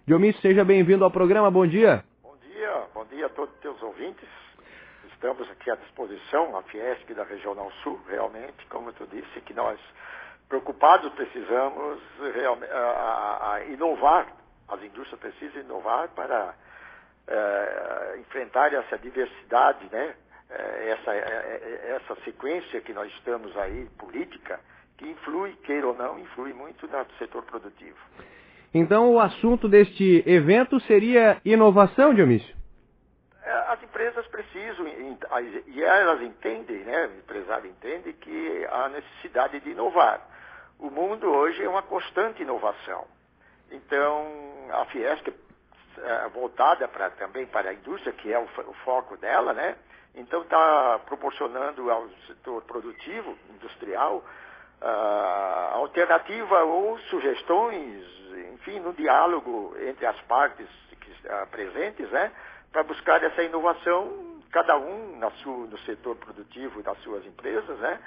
Dionísio, seja bem-vindo ao programa, bom dia. Bom dia a todos os teus ouvintes. Estamos aqui à disposição, a Fiesc da Regional Sul, realmente, como tu disse, que nós, preocupados, precisamos realmente inovar, as indústrias precisam inovar para enfrentar essa diversidade, né? Essa sequência que nós estamos aí, política, que influi, queira ou não, influi muito no setor produtivo. Então o assunto deste evento seria inovação, Dionísio? As empresas precisam, e elas entendem, né? O empresário entende que há necessidade de inovar. O mundo hoje é uma constante inovação. Então, a Fiesc é voltada também para a indústria, que é o foco dela, né? Então, está proporcionando ao setor produtivo, industrial, alternativa ou sugestões, enfim, no diálogo entre as partes presentes, né? Para buscar essa inovação, cada um no setor produtivo das suas empresas, né?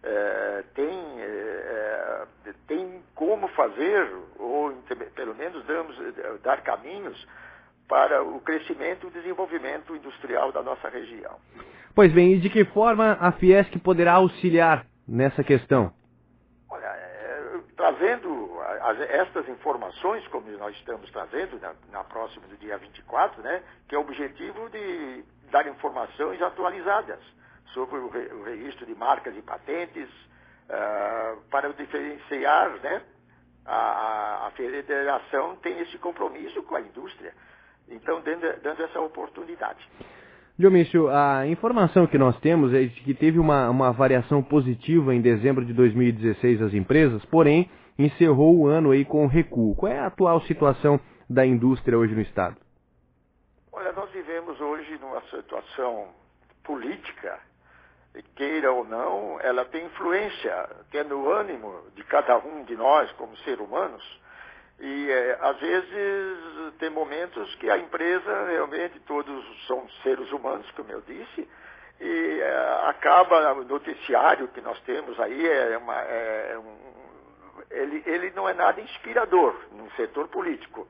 Tem como fazer, ou pelo menos dar caminhos para o crescimento e o desenvolvimento industrial da nossa região. Pois bem, e de que forma a Fiesc poderá auxiliar nessa questão? Olha, trazendo estas informações, como nós estamos trazendo na próxima do dia 24, né, que é o objetivo de dar informações atualizadas sobre o registro de marcas e patentes, para diferenciar, né, a federação tem esse compromisso com a indústria, então dando essa oportunidade. Dionísio, a informação que nós temos é de que teve uma variação positiva em dezembro de 2016 das empresas, porém encerrou o ano aí com recuo. Qual é a atual situação da indústria hoje no Estado? Olha, nós vivemos hoje numa situação política, queira ou não, ela tem influência, tendo o ânimo de cada um de nós como seres humanos. E às vezes tem momentos que a empresa, realmente todos são seres humanos, como eu disse, e acaba o noticiário que nós temos aí, ele não é nada inspirador no setor político.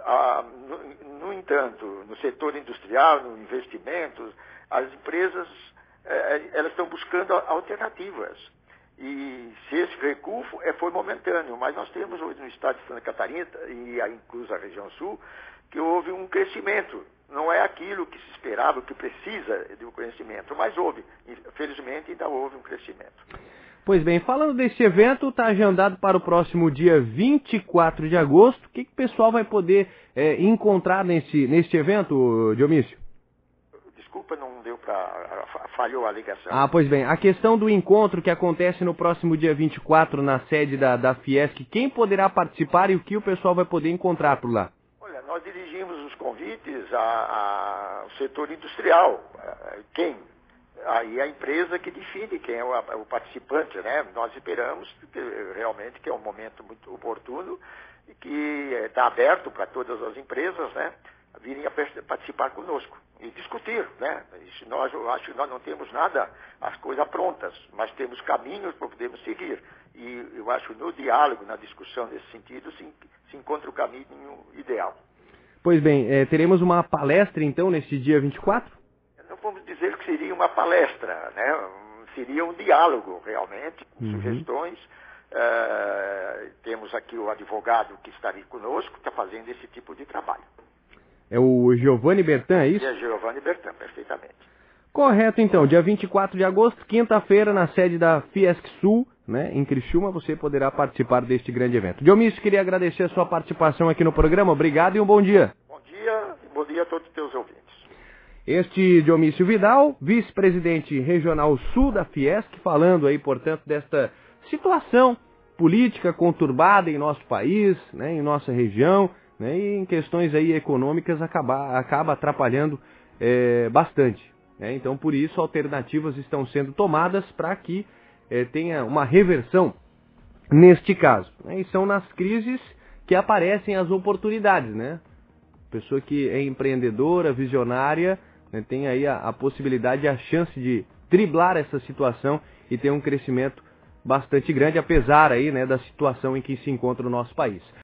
No entanto, no setor industrial, no investimento, as empresas elas estão buscando alternativas. E se esse recuo foi momentâneo, mas nós temos hoje no estado de Santa Catarina, e incluso a região sul, que houve um crescimento. Não é aquilo que se esperava, que precisa de um crescimento, mas houve. Felizmente ainda houve um crescimento. Pois bem, falando desse evento, está agendado para o próximo dia 24 de agosto. O que o pessoal vai poder encontrar neste evento, Dionísio? Desculpa, não deu para... falhou a ligação. Pois bem, a questão do encontro que acontece no próximo dia 24 na sede da Fiesc, quem poderá participar e o que o pessoal vai poder encontrar por lá? Olha, nós dirigimos os convites ao setor industrial. Quem? Aí a empresa que define quem é o participante, né? Nós esperamos realmente que é um momento muito oportuno e que está aberto para todas as empresas, né? Virem a participar conosco e discutir, né? Eu acho que nós não temos nada, as coisas prontas, mas temos caminhos para podermos seguir. E eu acho que no diálogo, na discussão nesse sentido, se encontra o caminho ideal. Pois bem, teremos uma palestra então neste dia 24? Não vamos dizer que seria uma palestra, né? Seria um diálogo realmente, com sugestões. Temos aqui o advogado que está ali conosco, que está fazendo esse tipo de trabalho. É o Giovanni Bertan, é isso? É Giovanni Bertan, perfeitamente. Correto, então. Dia 24 de agosto, quinta-feira, na sede da Fiesc Sul, né, em Criciúma, você poderá participar deste grande evento. Dionísio, queria agradecer a sua participação aqui no programa. Obrigado e um bom dia. Bom dia a todos os teus ouvintes. Este Dionísio Vidal, vice-presidente regional sul da Fiesc, falando aí, portanto, desta situação política conturbada em nosso país, né, em nossa região, né, e em questões aí econômicas acaba atrapalhando bastante. Né? Então, por isso, alternativas estão sendo tomadas para que tenha uma reversão neste caso. Né? E são nas crises que aparecem as oportunidades. Né? Pessoa que é empreendedora, visionária, né, tem aí a possibilidade, a chance de driblar essa situação e ter um crescimento bastante grande, apesar aí, né, da situação em que se encontra o nosso país.